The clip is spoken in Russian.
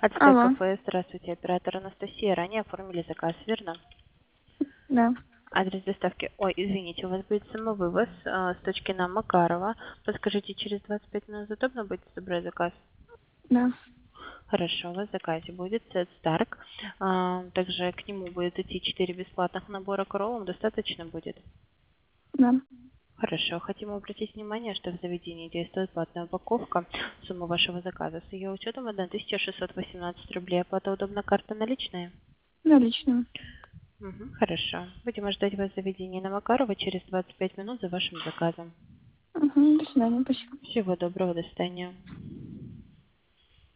Ацтек Алло, кафе, здравствуйте, оператор Анастасия. Ранее оформили заказ, верно? да, Адрес доставки. Ой, извините, у вас будет самовывоз с точки на Макарова. Подскажите, через 25 минут удобно будет забрать заказ? да, Хорошо, у вас в заказе будет сет Старк. Также к нему будет идти 4 бесплатных набора к роллам. Достаточно будет? да. Хорошо. Хотим обратить внимание, что в заведении действует платная упаковка. Сумма вашего заказа с ее учетом 1618 рублей. Оплата удобна, карта наличная? Наличными. Мгм, хорошо. Будем ждать вас в заведении на Макарова через 25 минут за вашим заказом. Угу, до свидания, спасибо. Всего доброго, до свидания.